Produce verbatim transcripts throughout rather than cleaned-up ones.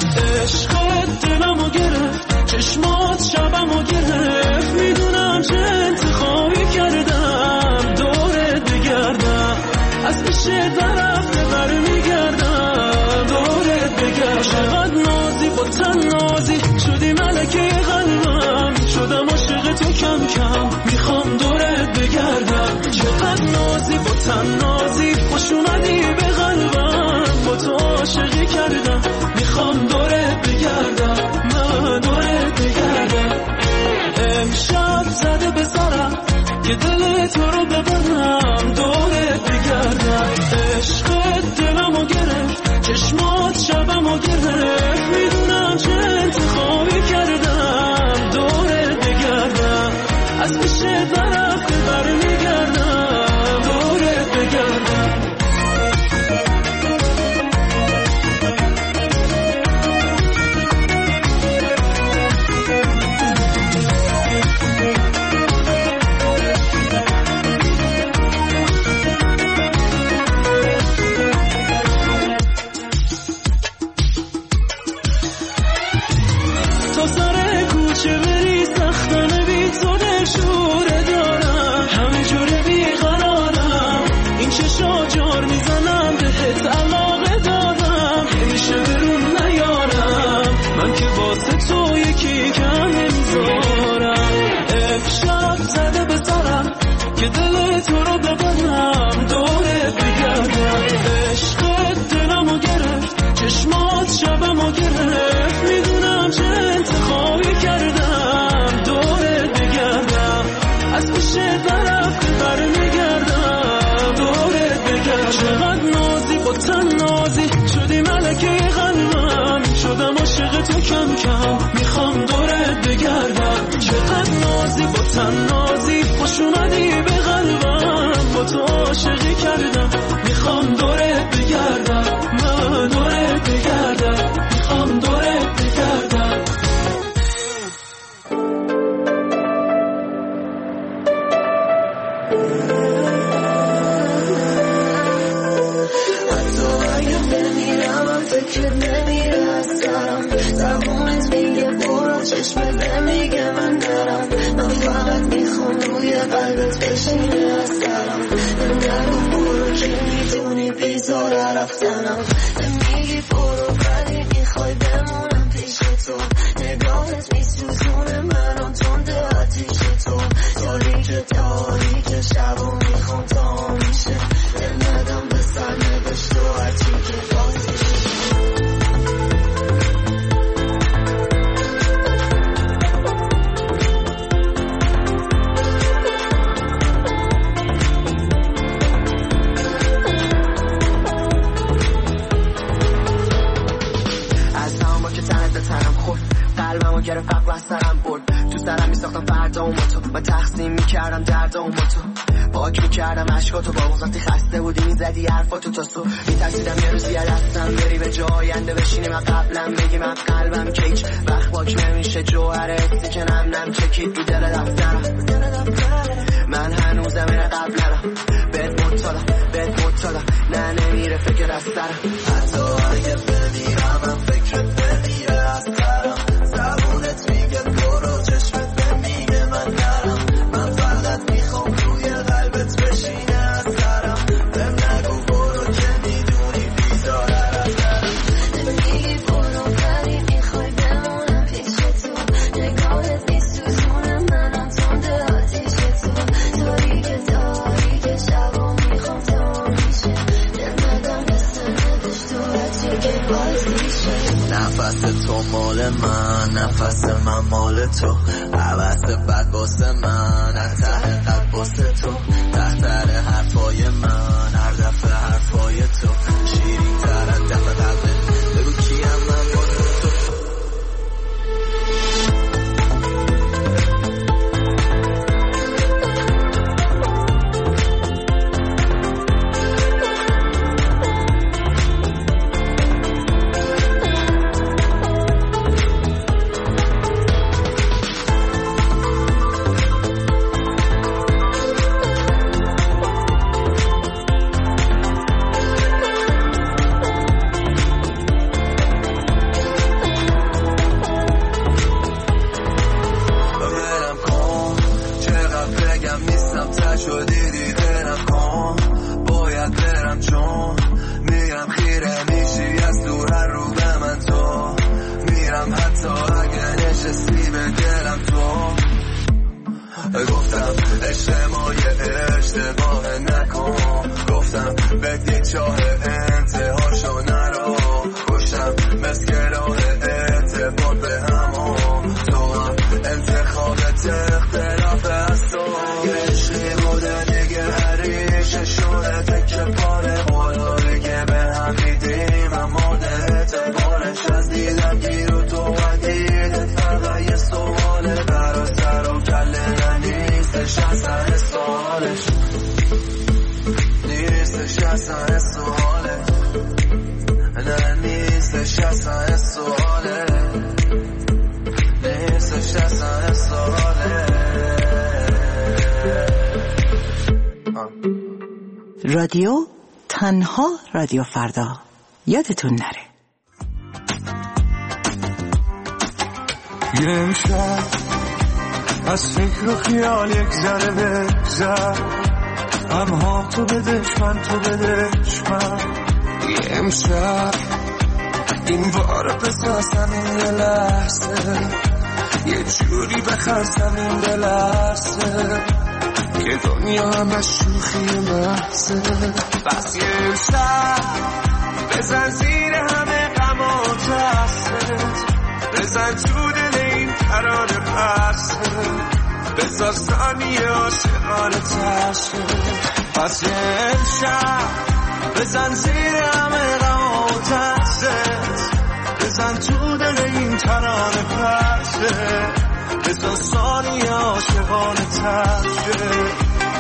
عشقت دلمو گرفت، چشمات شبمو گرفت، میدونم چه انتخابی کردم، دورت بگردم از پیش درفته برمیگردم، دورت بگردم. چقدر نازی با تن نازی شدی ملکه قلبم، شدم عاشق تو کم کم میخوام دورت بگردم. چقدر نازی با تن نازی خوش اومدی به قلبم، با تو عاشقی کردم میخوام دورت بگردم، من دورت بگردم. امشب زده به سرم که دل تو رو ببرم، دورت بگردم. عشقت دلمو گرفت، چشمات شبمو گرفت، میدونم چه انتخابی کردم، دورت بگردم از پیش درفت برمیگردم، دورت بگردم. تو کم کم میخوام دورت بگردم. چقدر نازی با تن نازی خوش اومدی به قلبم، با تو عاشقی کردم میخوام دورت بگردم، من دورت بگردم، میخوام دورت بگردم. حتی اگه بمیرم فکر نمیره از سرم، زبونت میگه برو، چشمت نمیگه من درم، من فقط میخوام روی قلبت بشینه از سرم. نگو برو که میدونی بیزاره رفتنم، نمیگی برو ولی میخوای بمونم پیش تو، نگاهت میسوزونه منو تنده آتیش تو، تاریک تاریک شب و میخوام تا میشه دل ندم به سر نبشت و هرچی که بازیشه. گره فقر از سرم برد، تو سرم میساختم فردا و تو، من تقسیم میکردم درد و تو، پاک میکردم عشقاتو، با وقتی خسته بودی میزدی حرفاتو تا صبح، میترسیدم یه روزی دستم بری به جای آینده بشینی من قبلم بگی من قلبم کیک وقت پاک نمیشه جوهر حسی که نم نم چکید رو دل دفترم. من هنوزم این قبل نرم بهت مطالم بهت مطالم، نه نمیره فکر از سرم. حتی اگه بمیرم من فکرت نمیره از سرم، زبونت میگه برو، چشمت نمیگه من نرم، من فقط میخوام روی قلبت بشینه از سرم. بهم نگو برو که میدونی بیزاره رفتنم، نمیگی برو ولی میخوای بمونم پیش تو، نگاهت میسوزونه منم تنده آتیش تو، تاریک تاریک شب و میخوام تا میشه دل ندم مثل نبشت و هرچی که بازیشه. نفس تو مال من، نفس من مال تو، عوض بد واسه من، از ته قلب واسه تو، تحتر حرفای من، هر دفعه حرفای تو شیرین تر از دفعه قلبه، بگو کیم من واسه تو. چاه انتهاشو نرو گوشم مثل راه اعتبار به همون تو هم انتخابت اختلاف از تو عشقی بوده دیگه هریشه شده تکه پاره بالا بگه به هم میدیم اما ده اعتبارش از دیدم گیر و تو و دیدت فقط یه سواله برا سر و کله ننیستش اصلا سوالش نیستش اصلا سواله نه نیستش اصلا سواله نیستش اصلا سواله رادیو تنها رادیو فردا یادتون نره. یه امشب از فکر و خیال یک ذره بگذر امها تو بدش من تو بدش من یه امشب این بار بسازم این یه لحظه یه جوری بخرسم این بلرسه که دنیا همه شوخی محضه بس یه امشب بزن زیر همه غم و ترست بزن تو دل این ترانه پرسه بزار ثانیه عاشقانه ترسه پس یه امشب بزن زیر همه غم و ترست بزن تو دل این ترانه پرسه بزار ثانیه عاشقانه ترسه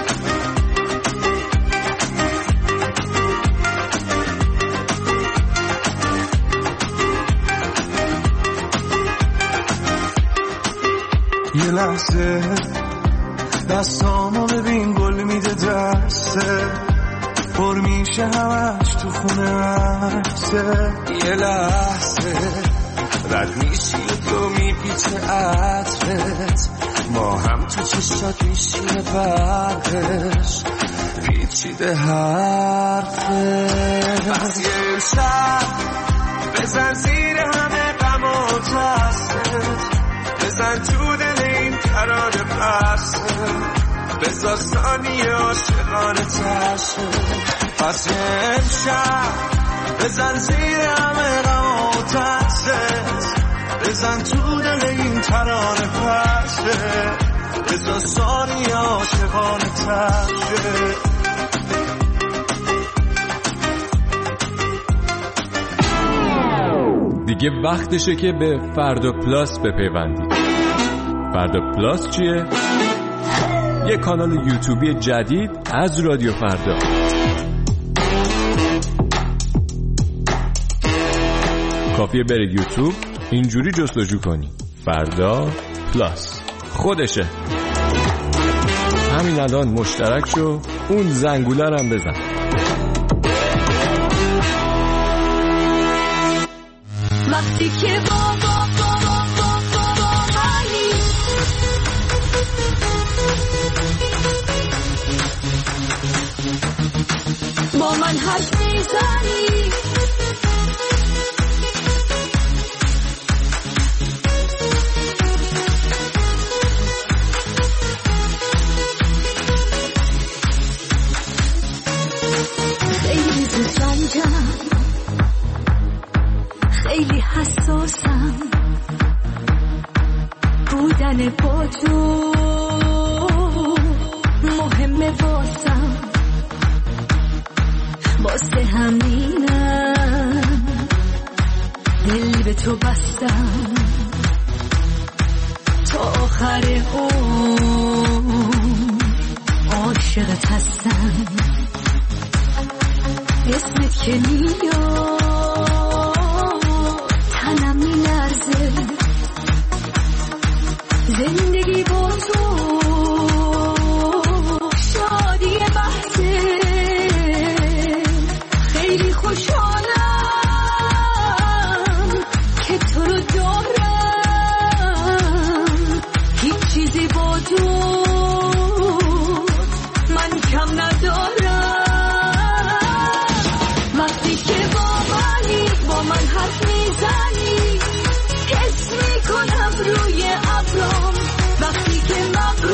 یه لحظه دستامو ببین گل میده دسته پر میشه همش تو خونه عکسه یه لحظه رد میشی و تو میپیچه عطرت ما هم تو چشات میشیم برقش پیچیده حرفه بس یه امشب بزن زیر همه غم و ترست بزن تو دل این ترانه پرسه بزار ثانیه عاشقانه ترسه پس یه امشب بزن زیر همه غم و ترسه بزن تو دل این ترانه پرسه بزار ثانیه عاشقانه ترسه دیگه وقتشه که به فردا پلاس بپیوندید. فردا پلاس چیه؟ یه کانال یوتیوبی جدید از رادیو فردا. کافیه بری یوتیوب اینجوری جستجو کنی فردا پلاس خودشه. همین الان مشترک شو اون زنگوله هم بزن. وقتی که بابا بابا بابا منی با من حرف میزنی خیلی زنجم خیلی حساسم بودن با تو مهمه واسم واسه همینم دل به تو بستم تا آخر عمر عاشقت هستم اسمت که میاد تنم میلرزه زندگی با تو شادی بحثه خیلی خوشحالم که تو رو دارم هیچ چیزی با تو من کم ندارم وقتی که با منی با من حرف میزنی حس میکنم روی ابرام وقتی که مبرم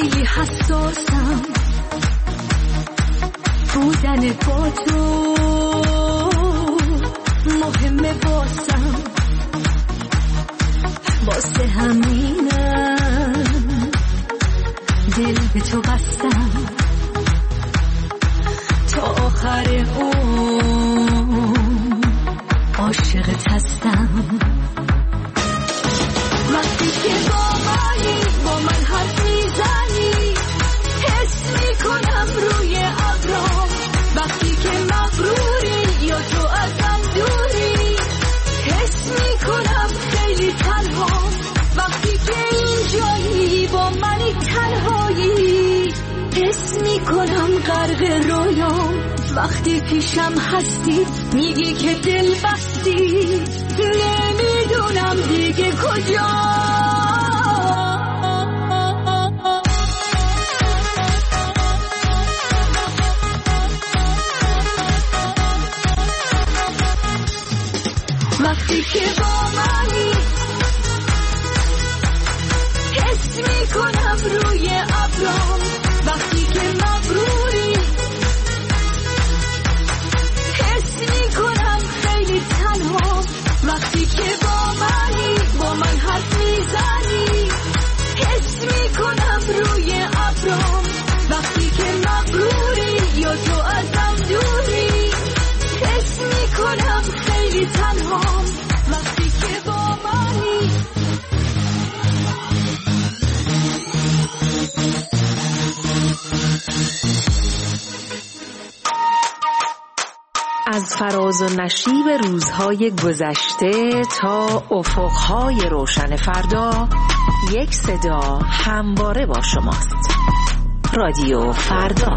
خیلی حساسم بودن با تو مهمه واسم واسه همینم دل به تو بستم تا آخر اون عاشقت هستم وقتی که با منی با من حرف میزنی حس میکنم روی ابرام وقتی که مغروری یا تو ازم دوری حس میکنم خیلی تنها وقتی که اینجایی با منی تنهایی حس میکنم غرق رویام وقتی پیشم هستی میگی که دل بستی نمیدونم دیگه کجا وقتی که با منی حس میکنم روی ابرام وقتی که مغروری حس میکنم خیلی تنها وقتی که با منی با من حرف میزنی حس میکنم روی ابرام وقتی که مغروری یا تو ازم دوری حس میکنم خیلی تنها وقتی که با منی از فراز و نشیب روزهای گذشته تا افقهای روشن فردا یک صدا همواره با شماست. رادیو فردا.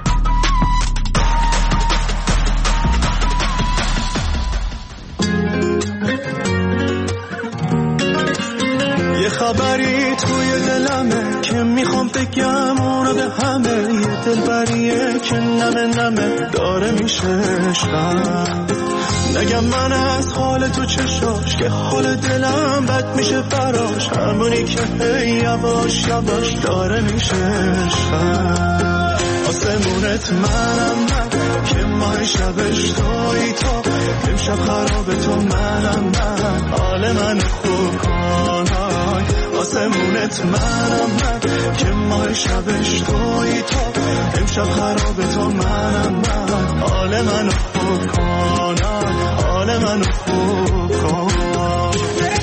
یه خبری توی دلمه که میخوام بگم اونو به همه یه دلبریه که نمه نمه داره میشه عشقم نگم من از حال تو چشاش که حال دلم بد میشه براش همونی که هی یواش یواش داره میشه عشقم آسمونت منم من که ماه شبش توی تو امشب خراب تو منم من حال من خوب کنای آسمونت منم من که ماه شبش توی تو امشب خراب تو منم من حال من خوب کنای حال من خوب کنای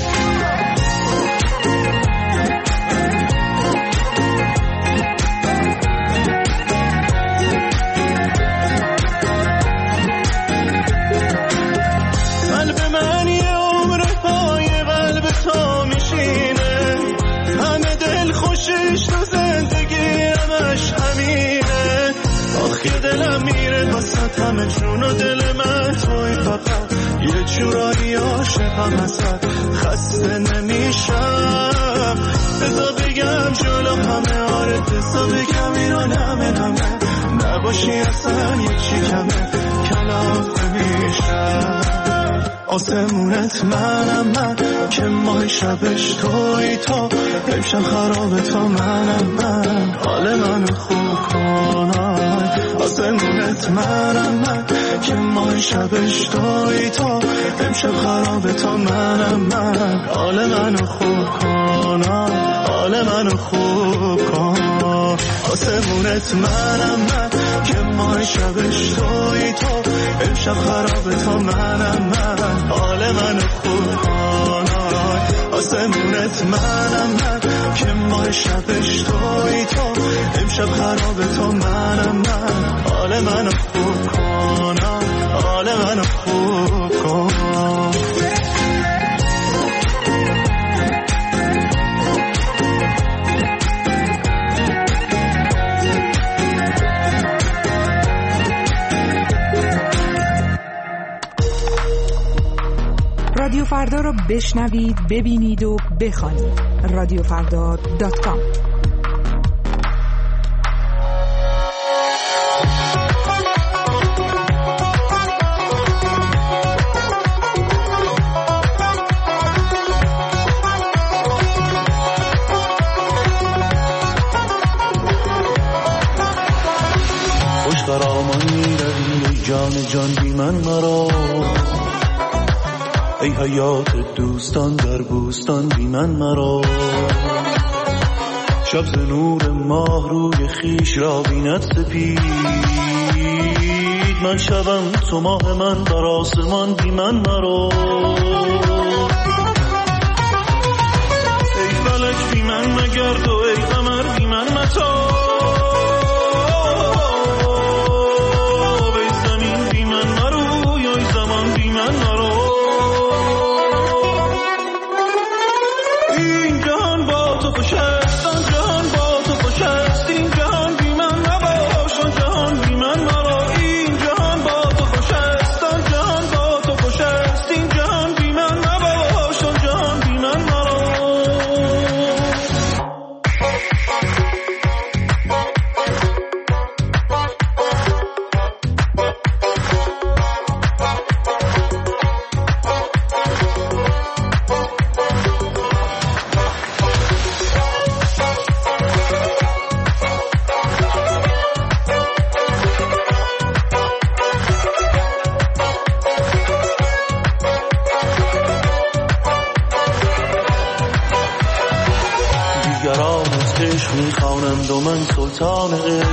دلم میره واسه همه جون و دل من توی فقط یه جورایی عاشقم هست خسته نمیشم بذار بگم جلو همه آره بذار بگم اینو نمه نمه نباشی اصلا یه چی کمه کلافه میشم آسمونت منم من که ماه شبش توی تو امشب خراب تو منم من حال منو خوب کنای آسمونت منم من که ماه شبش توی تو امشب خراب تو منم من حال منو خوب کنای حال منو خوب کنای آسمونت منم من که ماه شبش توی تو امشب خراب تو منم من حال منو خوب کنای آسمونت منم من که ماه شبش توی تو امشب خراب تو منم من حال منو خوب کنای حال منو خوب کنای رادیو فردا رو بشنوید، ببینید و بخوانید. رادیو فردا دات کام. خرامان میروی ای جان جان بی من مرا، ای حیات دوستان در بوستان بی من مرا. شب ز نور ماه روی خیش را بیند سپید، من شبم تو ماه من بر آسمان بی من مرا. ای فلک بی من مگرد و ای قمر بی من متاب، ای زمین بی من مرو یا ای زمان بی من مرو. این جهان با تو خوش است، آن جهان با تو خوش است، این جهان بی من نباش، آن جهان بی من مرا. این جهان با تو خوش است، آن جهان با تو خوش است، این جهان بی من نباش، آن جهان بی من مرا. میخوانند و من سلطان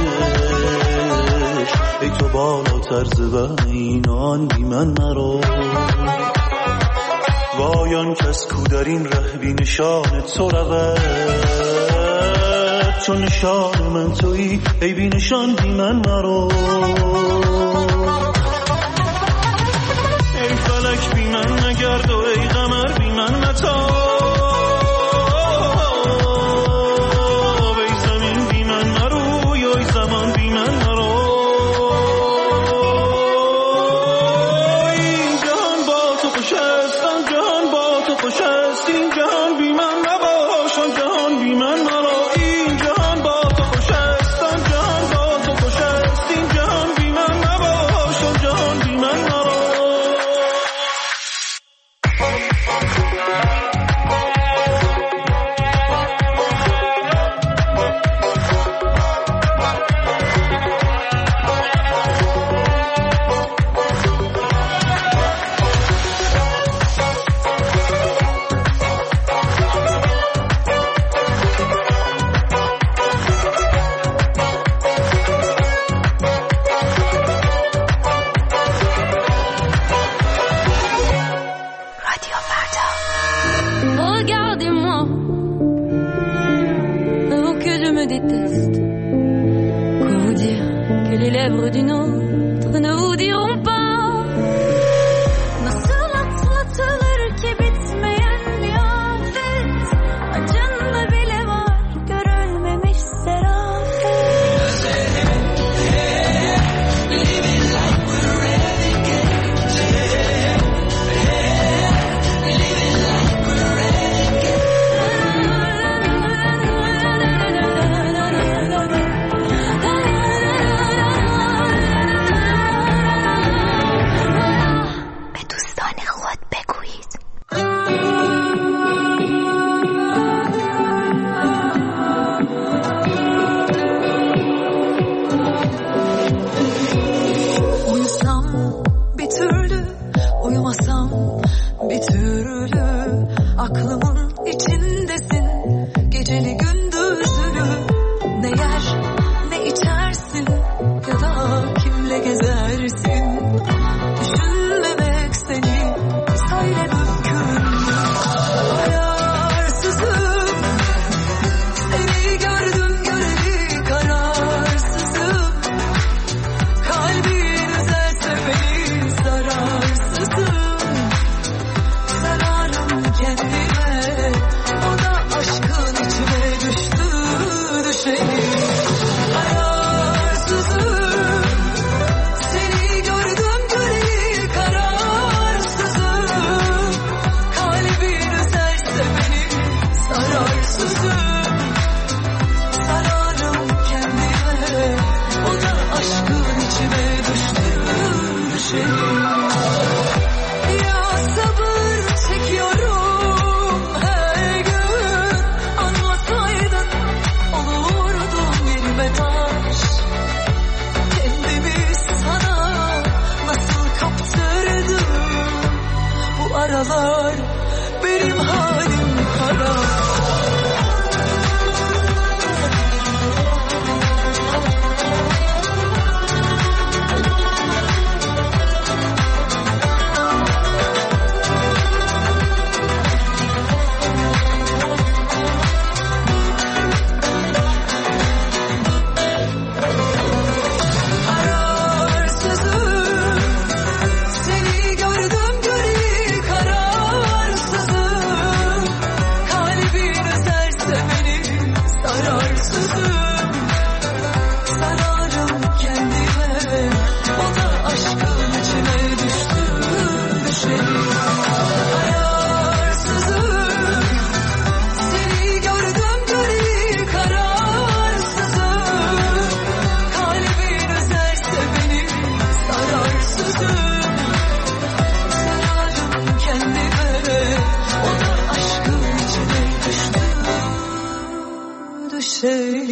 عشق، ای تو بالاتر ز وهم این و آن بی من مرا. وای آن کس کو در این ره بی نشان تو رود، چون نشان من تویی ای بی نشان بی من مرا. ای فلک بی من نگرد و ای قمر بی من متاب،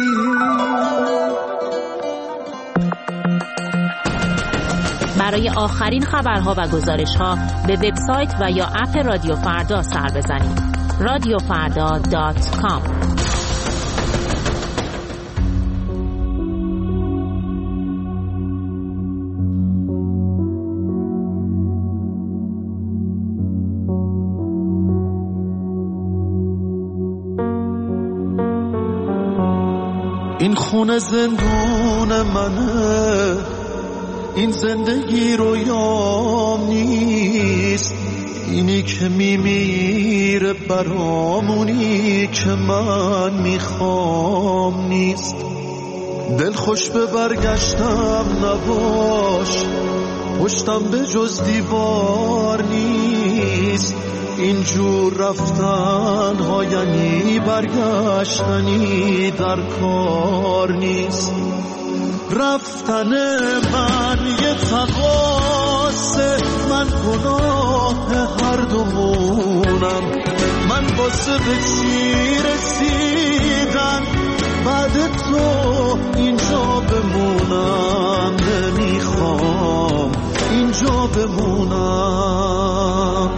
برای آخرین خبرها و گزارش‌ها به وبسایت و یا اپ رادیو فردا سر بزنید. رادیو فردا دات کام. این خونه زندون منه، این زندگی رویام نیست، اینی که میمیره برامونی که من میخوام نیست. دل خوش به برگشتم نباش، پشتم به جز دیوار نیست، اینجور رفتن ها یعنی برگشتنی در کار نیست. رفتن من یه تقاصه، من گناه هر دومونم، من واسه به چی رسیدن بعد تو اینجا بمونم، نمیخوام اینجا بمونم.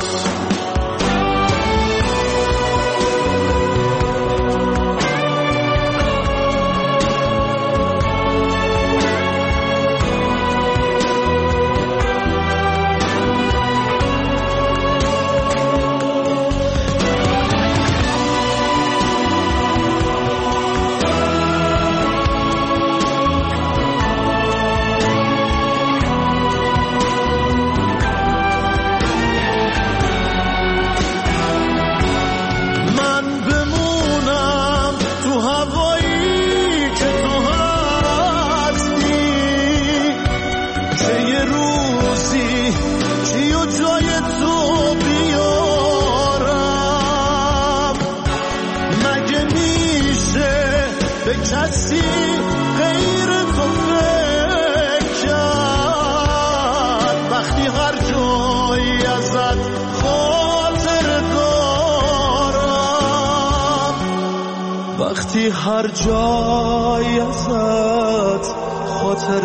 هر جای ازت خاطر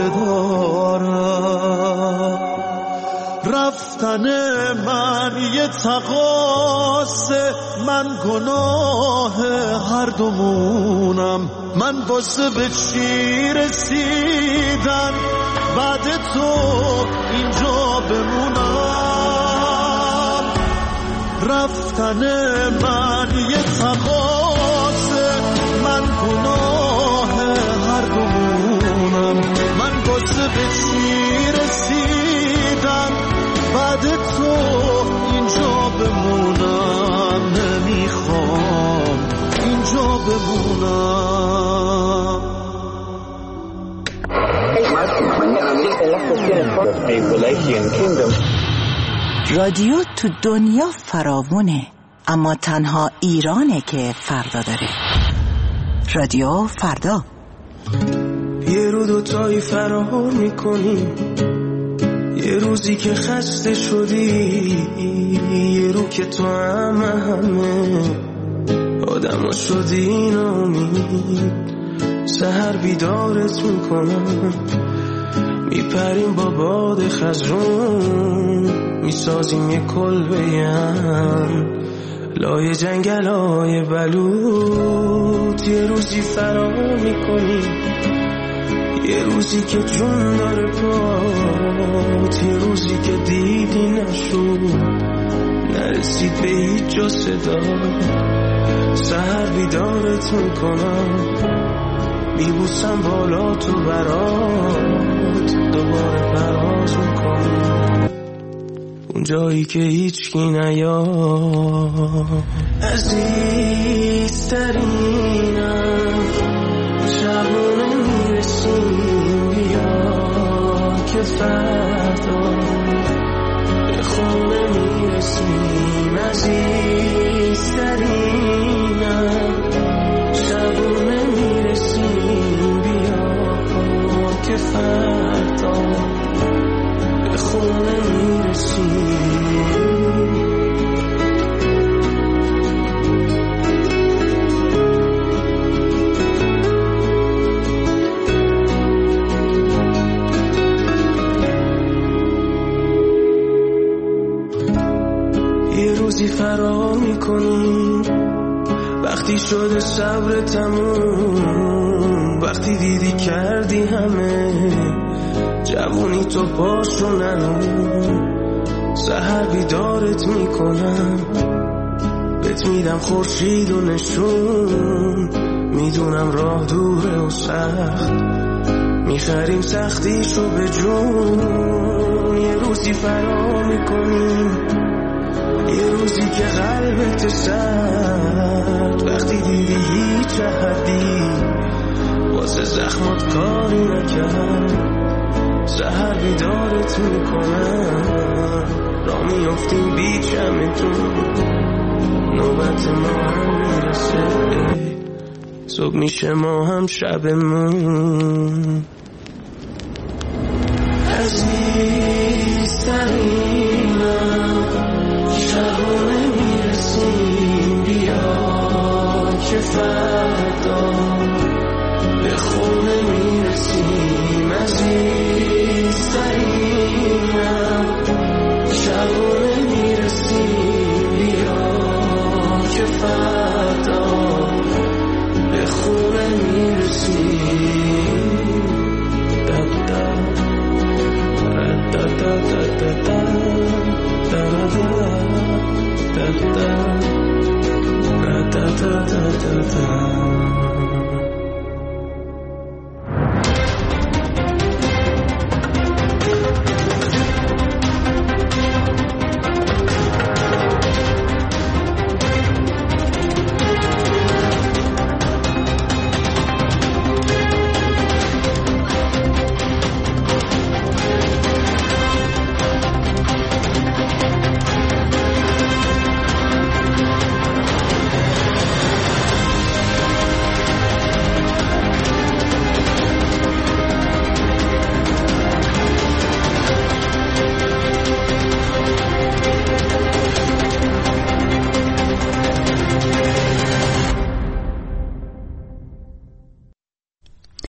دارم. رفتن من یه تقاصه، من گناه هر دومونم، من واسه به چی رسیدن بعد تو اینجا بمونم. رفتن من یه تقاصه، من گناه هر دومونم، من واسه به چی رسیدم بعد تو اینجا بمونم، نمیخوام اینجا بمونم. رادیو تو دنیا فراوونه، اما تنها ایرانه که فردا داره. رادیو فردا. یه رو دوتایی فرار میکنی، یه روزی که خسته شدی، یه رو که تو همه همه آدم ها شدی نامید. سهر بیدارت میکنم، میپریم با باد خزرون، میسازیم یه کلبه‌ام لای جنگلای بلوط. یه روزی فرار میکنی، یه روزی که جون داره پات، یه روزی که دیدی نشد نرسید به هیچ جا صدا. سهر بیدارت میکنم، میبوسم بالا تو برات، دوباره پرواز میکنم اون جایی که هیچ کی نیاد. عزیزترینم شبونه میرسیم، بیا که فردا به خونه میرسیم. عزیزترینم شبونه میرسیم، بیا که فردا به خونه میرسیم. میکنی وقتی شده صبر تموم، وقتی دیدی کردی همه جوونی تو باش رو ننو، سحر بیدارت میکنم بهت میدم خورشید و نشون، میدونم راه دوره و سخت میخریم سختیشو به جون، یه روزی فرا میکنیم یه روزی که قلبت سرد، وقتی دیدی هیچ حدی واسه زخمات کاری نکرد، سحر بیدارت میکنم را میافتیم بی چمتون، نوبت ما هم میرسه صبح میشه ما هم شبمون، عزیزترینم شبونه میرسیم بیا که فردا به خونه میرسیم، عزیزترینم شبونه میرسیم بیا که فردا